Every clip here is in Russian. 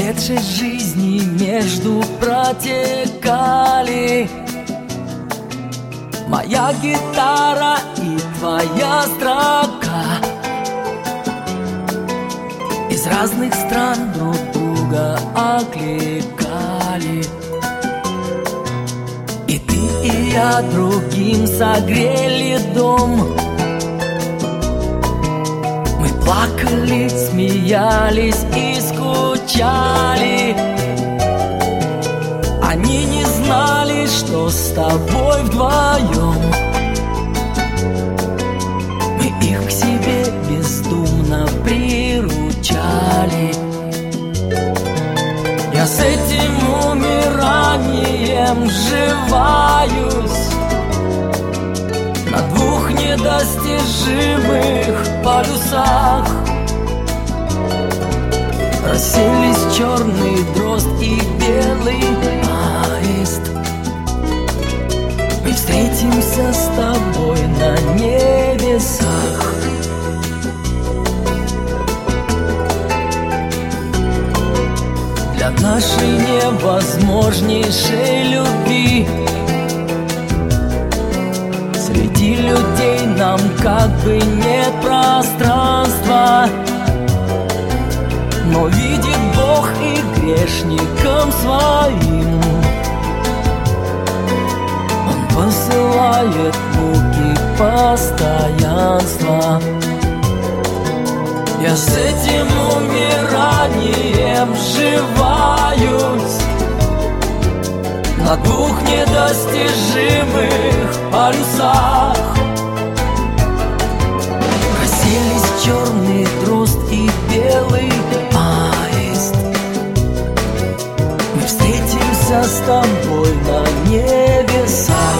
прошедшей жизни между протекали моя гитара и твоя строка. Из разных стран друг друга окликали, и ты и я другим согрели дом. Мы плакали, смеялись и скучали. Они не знали, что с тобой вдвоем мы их к себе бездумно приручали. Я с этим умиранием сживаюсь на двух недостижимых полюсах. Расселись черный дрозд и белый аист. Мы встретимся с тобой на небесах. Для нашей невозможнейшей любви среди людей нам как бы нет пространства. Но видит Бог и грешникам своим Он посылает муки постоянства. Я с этим умиранием сживаюсь на двух недостижимых полюсах. Расселись черный дрозд и белый аист. Мы встретимся с тобой на небесах.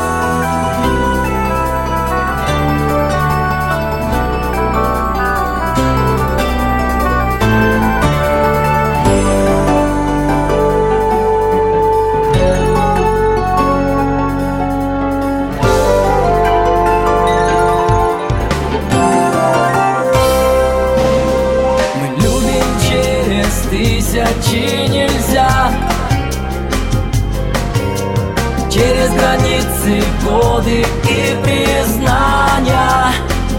Тысячи нельзя, через границы, годы и признания.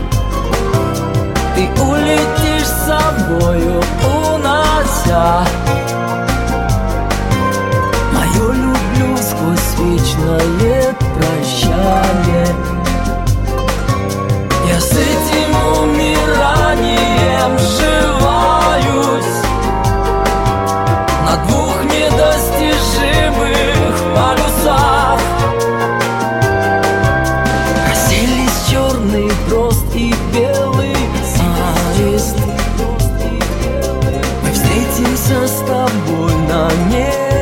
Ты улетишь с собою, унося мою люблю сквозь вечное прощание. Я с этим умиранием сживаюсь на двух недостижимых полюсах. Расселись черный дрозд и белый аист. Мы встретимся с тобой на небе.